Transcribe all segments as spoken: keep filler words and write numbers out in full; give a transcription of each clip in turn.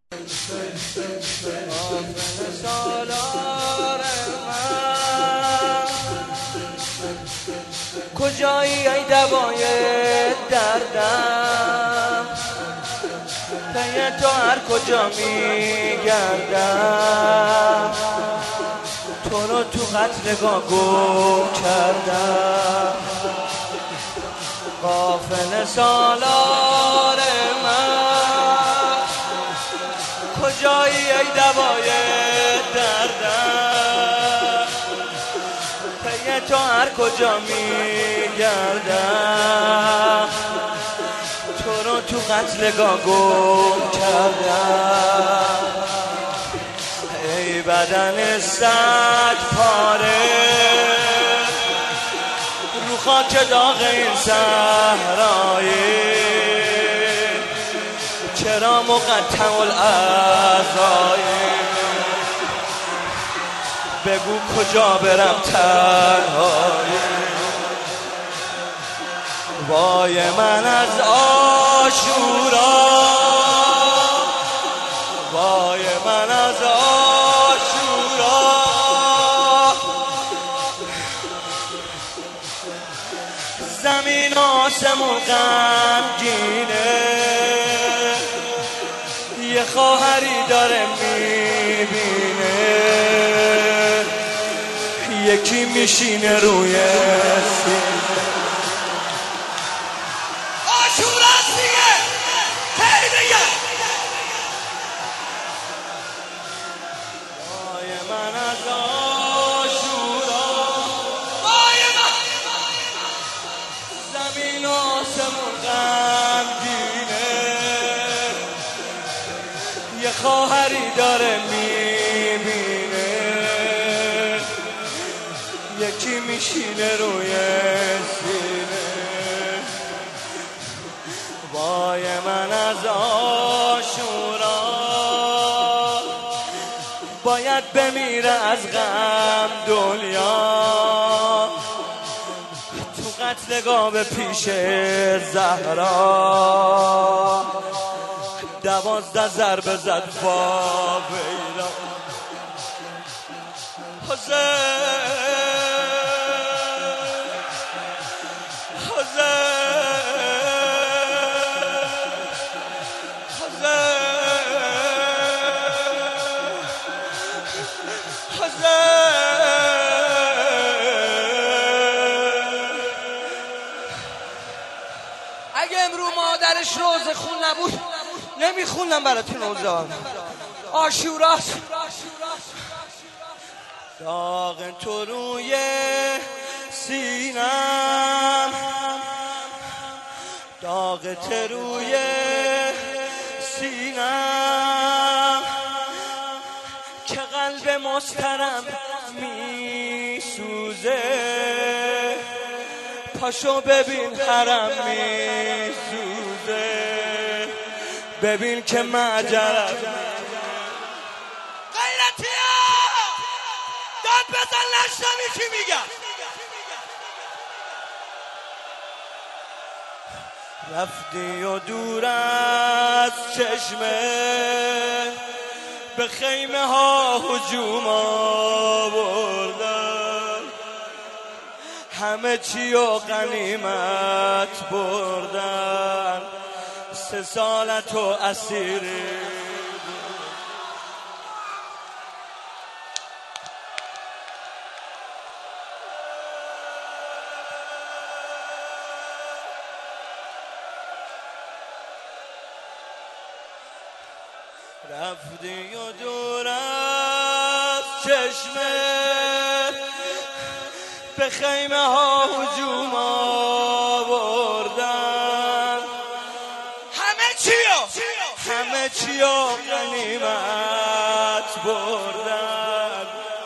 غافل سالار من کجایی ای دوای دردم پی تو هر کجا میگردم تو رو تو قتلگاه گم کردم غافل سالار من کجایی ای دوای دردم پی تو هر کجا میگردم تو رو تو قتلگاه گم کردم ای بدن صد پاره رو خاک داغ این صحرایی چرا مقطع الاعضایی بگو کجا برم تنهایی وای من از عاشورا وای من از عاشورا زمین آسمون غمگینه یه خواهری داره میبینه یکی میشینه روی سینه آشوراست دیگه هی دیگه وای من از آشورا وای من زمین آسمون غمگینه یه خواهری داره میبینه یکی میشینه روی سینه وای من از عاشورا باید بمیره از غم دنیا تو قتلگاه به پیش زهرا دوازده ضربه زد با بیرا اگه امرو مادرش روز خون نبود نمیخوندم براتون اوزار آشوراست داغ تو روی سینم داغ تو روی سینم که قلب مسترم میسوزه پاشو ببین حرم میسوزه ببین که معجرم غیرتی ها داد بزن نشنمی چی میگم رفتی و دور از چشمه به خیمه ها هجوم آوردن همه چی و غنیمت بردن سه سالت و اسیری رفتی و دور از چشمه به خیمه ها هجوم آوردن همه چیو همه چی و غنیمت بردن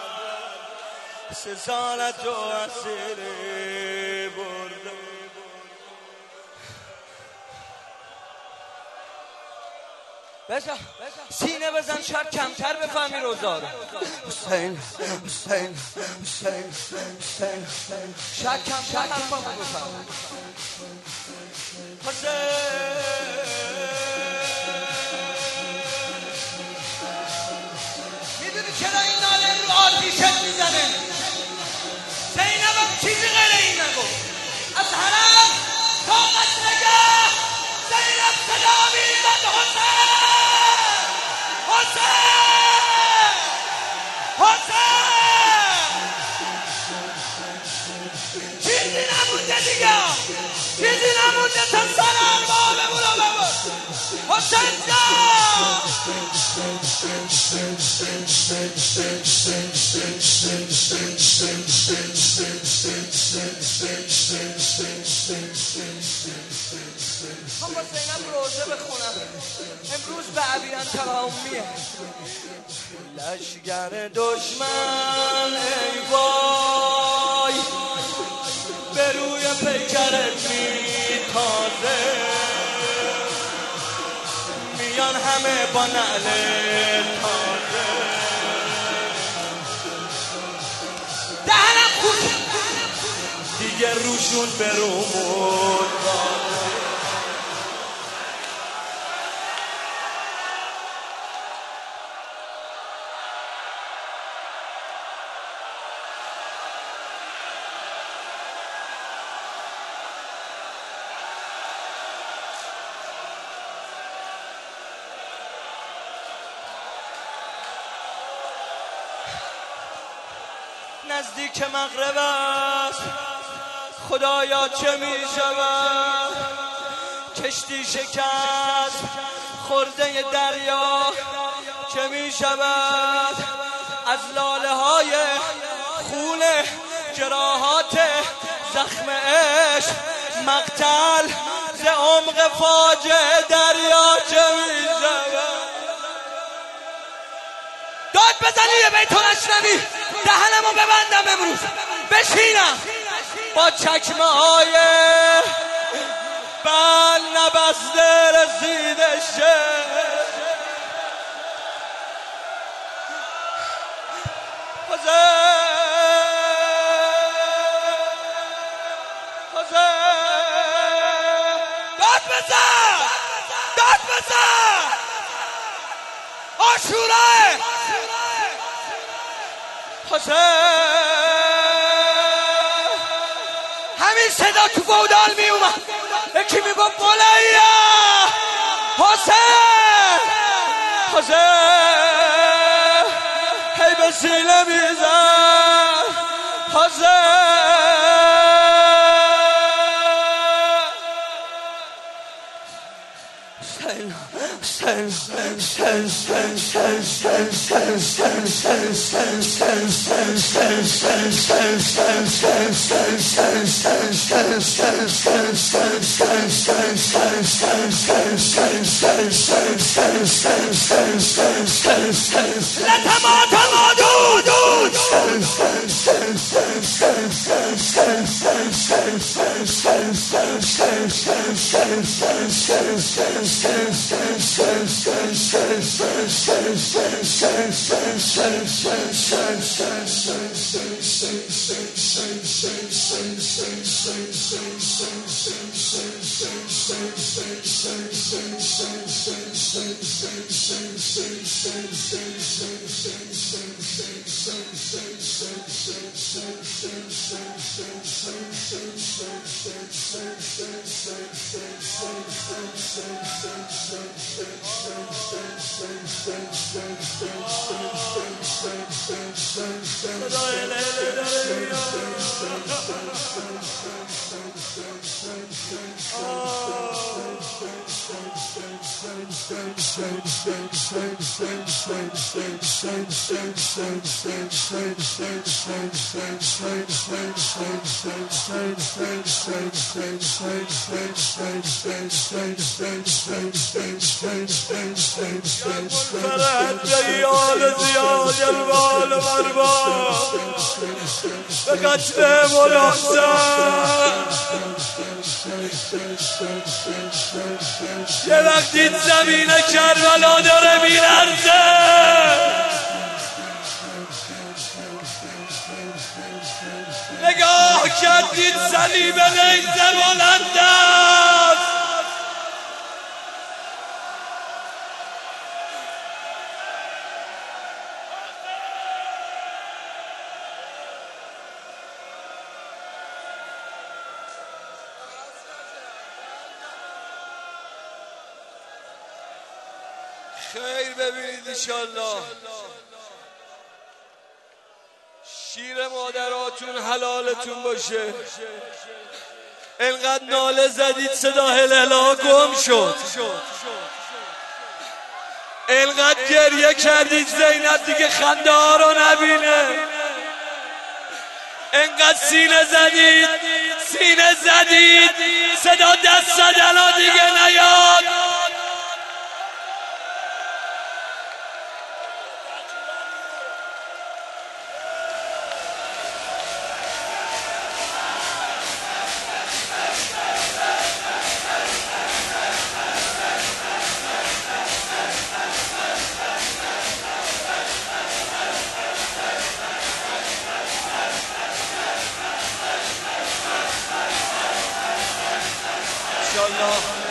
سه سالت و اسیری بردن بزن سینه بزن شاید کمتر بفهمی روزارو حسین حسین حسین حسین شاید کمتر حرفامو بفهمی حسین از حرم تا قصرگاه زینب صدا میزد حسین حسین حسین چیزی نمونده دیگه چیزی نمونده تا سر ارباب بمونه بمون حسین جان هم با زینب روزه بخونم امروز به عبیان تقاومیه لشگر دشمن ای وای به روی پیکرت میتازه میان همه با نعل تازه دهنم خود دیگه روشون برومون نزدیک مغرب است خدایا چه می شود کشتی شکست خورده دریا چه می شود از لاله های خون جراحات زخم عشق مقتل ز عمق فاجعه دریا چه می شود داد بزنی یه بیت الاشنوی دهنمو ببندم امروز بشینم با چکمه های بل نبسته رسیده شه حسین حسین داد بزن داد بزن آشوراه حسین همین صدا تو گودال می اومد یکی می گفت بولیا حسین حسین هی به سینه میزن حسین جیال زیاد الوال مربا به قتل ملاحظن یه وقت دید زمین کربلا داره میلرزه نگاه کرد دید صلیب نیزه بلند است خیر ببینید انشالله. شیر مادراتون حلالتون باشه. انقدر ناله زدید صدا هلهله گم شد. انقدر گریه کردید زینب دیگه خنده ها رو نبینه. انقدر سینه زدید سینه زدید صدا دست زدن ها دیگه نیاد. انشالله